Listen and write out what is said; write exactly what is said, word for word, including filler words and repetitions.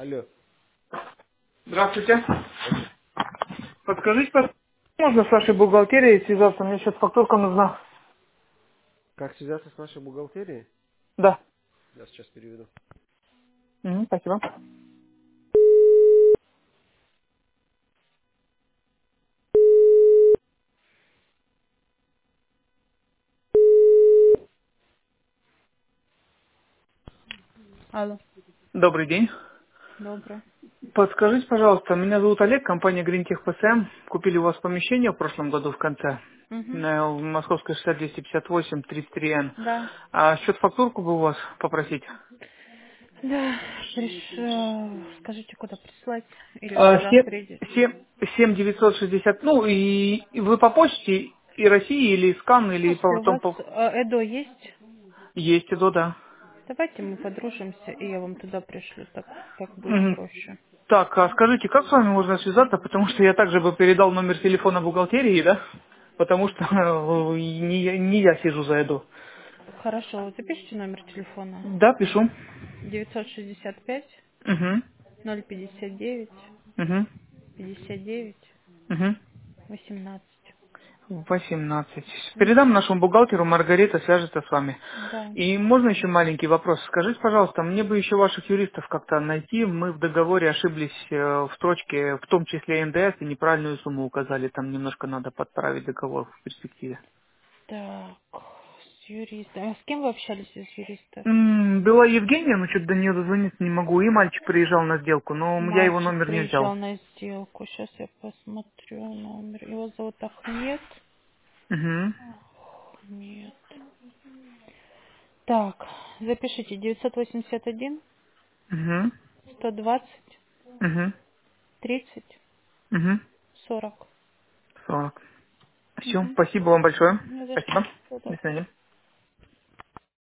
Алло. Здравствуйте. Подскажите, пожалуйста, можно с вашей бухгалтерией связаться? Мне сейчас фактурка нужна. Как связаться с нашей бухгалтерией? Да. Я сейчас переведу. Мгм, спасибо. Алло, Добрый день. доброе. Подскажите, пожалуйста, меня зовут Олег, компания Green Tech пи эс эм. Купили у вас помещение в прошлом году в конце. Угу. На Московской шестьдесят двести пятьдесят восемь тридцать три эн. Да. А счет фактурку бы у вас попросить? Да, приш... э, скажите, куда прислать? Или А, куда семь придете? семь семь девятьсот шестьдесят. Ну и, и вы по почте и России, или скан, или Слушайте, у потом вас по... э, Эдо есть? Есть, и до, да. Давайте мы подружимся, и я вам туда пришлю, так, так будет Мгм. проще. Так, а скажите, как с вами можно связаться? Потому что я также бы передал номер телефона бухгалтерии, да? Потому что э, не, я- не я сижу за еду. Хорошо, запишите номер телефона. Да, пишу. девятьсот шестьдесят пять Угу. ноль пятьдесят девять Угу. пятьдесят девять Угу. восемнадцать. восемнадцать. Угу. Передам нашему бухгалтеру, Маргарита свяжется с вами. Да. И можно еще маленький вопрос? Скажите, пожалуйста, мне бы еще ваших юристов как-то найти. Мы в договоре ошиблись э, в строчке, в том числе эн дэ эс, и неправильную сумму указали. Там немножко надо подправить договор в перспективе. Так, с юристом. А с кем вы общались из юристов? М, Была Евгения, но что-то до нее дозвониться не могу. И мальчик приезжал на сделку, но я его Мальчик номер не приезжал взял. на сделку. Сейчас я посмотрю номер. Его зовут Ахмед. Угу. Ахмед. Так, запишите девятьсот восемьдесят один Угу. сто двадцать Угу. тридцать Угу. сорок. сорок. Все, Угу. спасибо вам большое. Не за что. Спасибо. Всего До доброго. свидания.